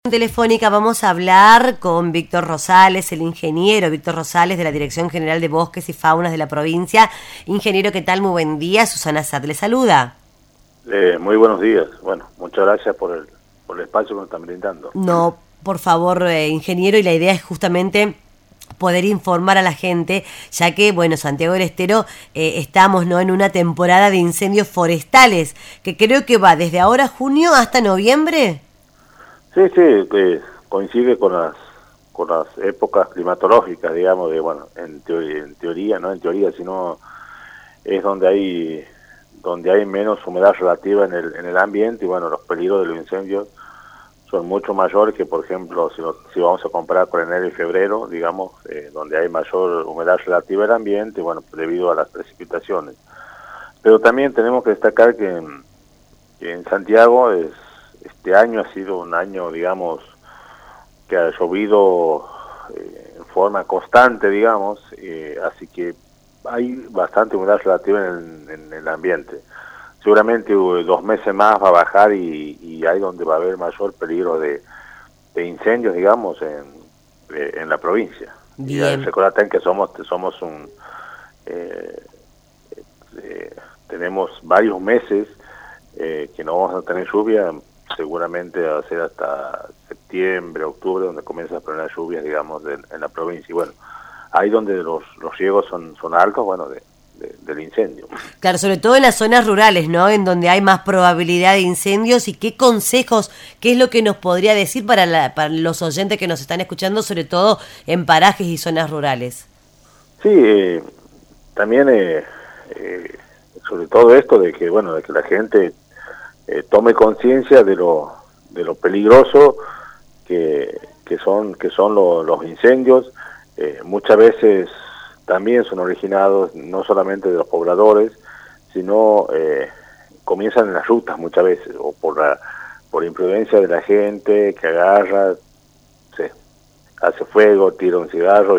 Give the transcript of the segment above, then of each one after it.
Telefónica vamos a hablar con Víctor Rosales, el ingeniero Víctor Rosales de la Dirección General de Bosques y Faunas de la provincia. Ingeniero, ¿qué tal? Muy buen día. Susana Sad le saluda. Muy buenos días. Bueno, muchas gracias por el espacio que nos están brindando. No, por favor, ingeniero, y la idea es justamente poder informar a la gente, ya que, bueno, Santiago del Estero estamos, ¿no?, en una temporada de incendios forestales, que creo que va desde ahora junio hasta noviembre. Sí, coincide con las épocas climatológicas, digamos, en teoría, no en teoría, sino es donde hay menos humedad relativa en el ambiente, y bueno, los peligros de los incendios son mucho mayores que, por ejemplo, si vamos a comparar con enero y febrero, digamos, donde hay mayor humedad relativa al ambiente, bueno, debido a las precipitaciones. Pero también tenemos que destacar que en Santiago este año ha sido un año, digamos, que ha llovido en forma constante, digamos, así que hay bastante humedad relativa en el ambiente. Seguramente 2 meses más va a bajar y ahí donde va a haber mayor peligro de incendios, digamos, en la provincia. Bien. Y recordad que tenemos varios meses que no vamos a tener lluvia. Seguramente va a ser hasta septiembre, octubre, donde comienzan las primeras lluvias, digamos, en la provincia. Y bueno, ahí donde los riesgos son altos, bueno, del incendio. Claro, sobre todo en las zonas rurales, ¿no?, en donde hay más probabilidad de incendios. ¿Y qué consejos, qué es lo que nos podría decir para los oyentes que nos están escuchando, sobre todo en parajes y zonas rurales? Sí, también sobre todo esto de que la gente tome conciencia de lo peligroso que son los incendios. Muchas veces también son originados no solamente de los pobladores, sino comienzan en las rutas muchas veces, o por imprudencia de la gente que agarra, hace fuego, tira un cigarro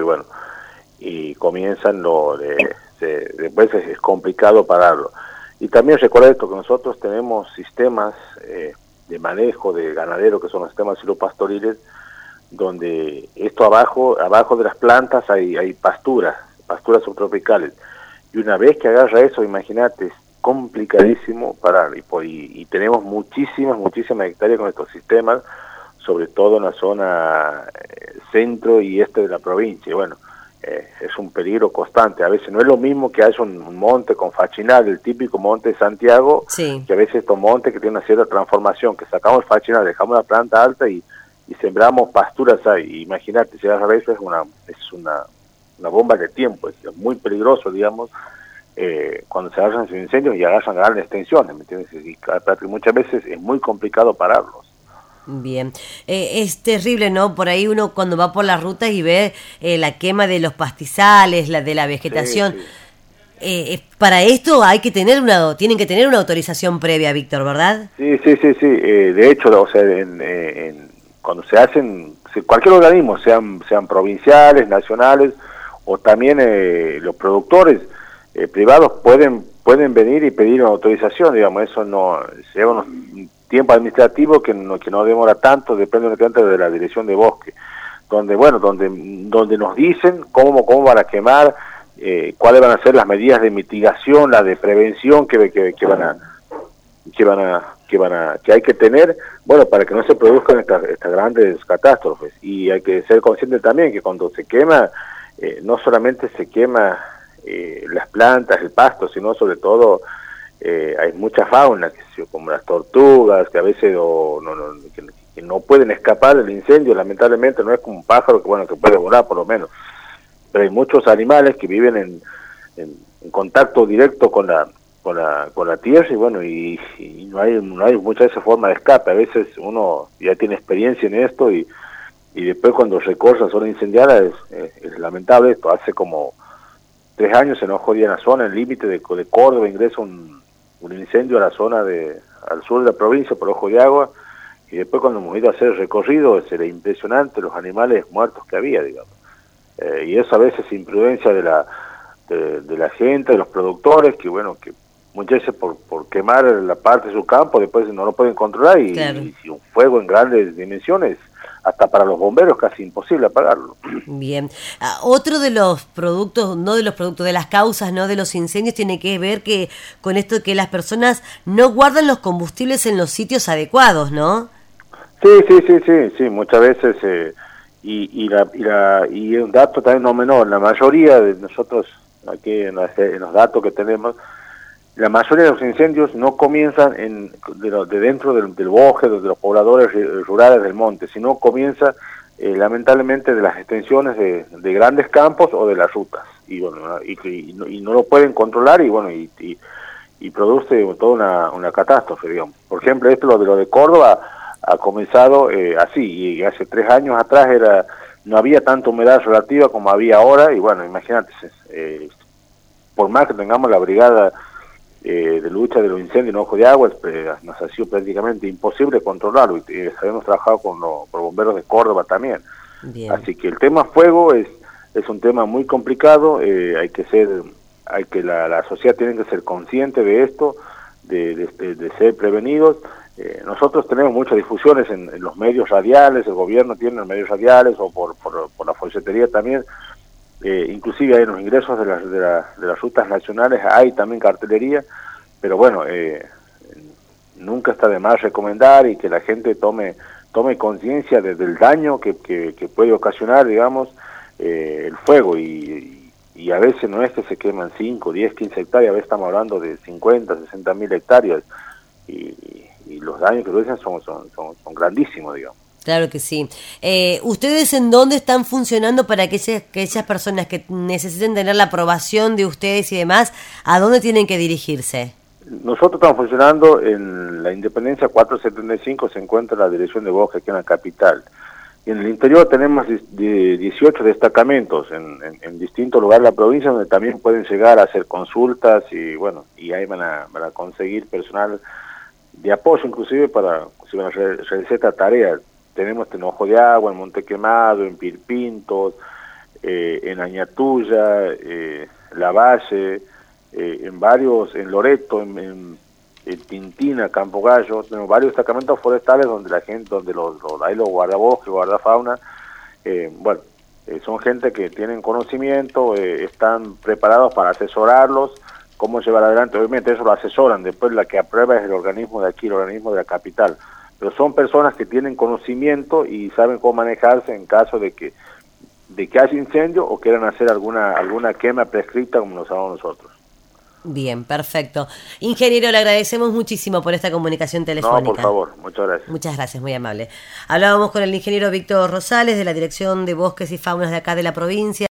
y comienzan después es complicado pararlo. Y también recuerda esto, que nosotros tenemos sistemas de manejo de ganadero, que son los sistemas silvopastoriles, donde esto abajo de las plantas hay pasturas subtropicales. Y una vez que agarra eso, imagínate, es complicadísimo parar. Y tenemos muchísimas hectáreas con estos sistemas, sobre todo en la zona centro y este de la provincia. Y bueno, es un peligro constante. A veces no es lo mismo que haya un monte con fachinal, el típico monte de Santiago, sí, que a veces estos montes que tienen una cierta transformación, que sacamos el fachinal, dejamos la planta alta y sembramos pasturas ahí. Imagínate, si agarra eso es una bomba de tiempo, es muy peligroso, digamos, cuando se agarran esos incendios y agarran grandes extensiones, ¿me entiendes? Y muchas veces es muy complicado pararlos. bien. Es terrible, ¿no? Por ahí uno cuando va por las rutas y ve la quema de los pastizales, la de la vegetación. Sí. Para esto tienen que tener una autorización previa, Víctor, ¿verdad? Sí. De hecho, o sea, cuando se hacen, cualquier organismo, sean provinciales, nacionales, o también los productores privados pueden venir y pedir una autorización, digamos. Eso no lleva un tiempo administrativo que no demora tanto, depende únicamente de la Dirección de Bosque, donde nos dicen cómo van a quemar, cuáles van a ser las medidas de mitigación, las de prevención que hay que tener, bueno, para que no se produzcan estas grandes catástrofes. Y hay que ser consciente también que cuando se quema, no solamente se quema las plantas, el pasto, sino sobre todo hay mucha fauna, como las tortugas, que a veces que no pueden escapar del incendio. Lamentablemente no es como un pájaro que puede volar por lo menos, pero hay muchos animales que viven en contacto directo con la tierra, y no hay mucha esa forma de escape. A veces uno ya tiene experiencia en esto y después cuando recorre la zona incendiada es lamentable esto. Hace como 3 años se nos jodía en la zona, en el límite de Córdoba, ingresa un incendio a la zona al sur de la provincia por Ojo de Agua, y después cuando hemos ido a hacer el recorrido era impresionante los animales muertos que había, digamos. Y eso a veces imprudencia de la gente, de los productores, que muchas veces por quemar la parte de su campo, después no lo pueden controlar, Claro. y si un fuego en grandes dimensiones hasta para los bomberos casi imposible apagarlo. Bien. Otro de los productos, no de los productos, de las causas, ¿no?, de los incendios tiene que ver que con esto de que las personas no guardan los combustibles en los sitios adecuados, ¿no? Sí, muchas veces, y un dato también no menor, la mayoría de nosotros, aquí en los datos que tenemos, la mayoría de los incendios no comienzan de dentro del bosque, de los pobladores rurales del monte, sino comienza lamentablemente de las extensiones de grandes campos o de las rutas, y bueno, y no lo pueden controlar, y bueno, y produce toda una catástrofe, digamos. Por ejemplo, lo de Córdoba ha comenzado así, y hace 3 años atrás no había tanta humedad relativa como había ahora, y bueno, imagínate, por más que tengamos la brigada de lucha de los incendios en Ojo de Agua, nos ha sido prácticamente imposible controlarlo, y hemos trabajado con los bomberos de Córdoba también. Bien. Así que el tema fuego es un tema muy complicado, la sociedad tiene que ser consciente de esto, de ser prevenidos. Nosotros tenemos muchas difusiones en los medios radiales, el gobierno tiene los medios radiales, o por la folletería también, inclusive hay en los ingresos de las rutas nacionales hay también cartelería, pero bueno, nunca está de más recomendar y que la gente tome conciencia del daño que puede ocasionar, digamos, el fuego, y a veces no es que se queman 5, 10, 15 hectáreas, a veces estamos hablando de 50, 60 mil hectáreas, y los daños que producen son grandísimos, digamos. Claro que sí. ¿Ustedes en dónde están funcionando para que esas personas que necesiten tener la aprobación de ustedes y demás, a dónde tienen que dirigirse? Nosotros estamos funcionando en la Independencia 475, se encuentra la Dirección de Bosque aquí en la capital. Y en el interior tenemos 18 destacamentos en distintos lugares de la provincia, donde también pueden llegar a hacer consultas, y bueno, y ahí van a conseguir personal de apoyo, inclusive para si van a realizar esta tarea. Tenemos en Ojo de Agua, en Monte Quemado, en Pirpintos, en Añatuya, Lavalle, en Loreto, en Tintina, Campo Gallo. Tenemos varios destacamentos forestales donde la gente, hay los guardabosques, guardafauna, son gente que tienen conocimiento, están preparados para asesorarlos, cómo llevar adelante. Obviamente eso lo asesoran, después la que aprueba es el organismo de aquí, el organismo de la capital. Pero son personas que tienen conocimiento y saben cómo manejarse en caso de que haya incendio o quieran hacer alguna quema prescrita como lo sabemos nosotros. Bien, perfecto. Ingeniero, le agradecemos muchísimo por esta comunicación telefónica. No, por favor, muchas gracias. Muchas gracias, muy amable. Hablábamos con el ingeniero Víctor Rosales de la Dirección de Bosques y Faunas de acá de la provincia.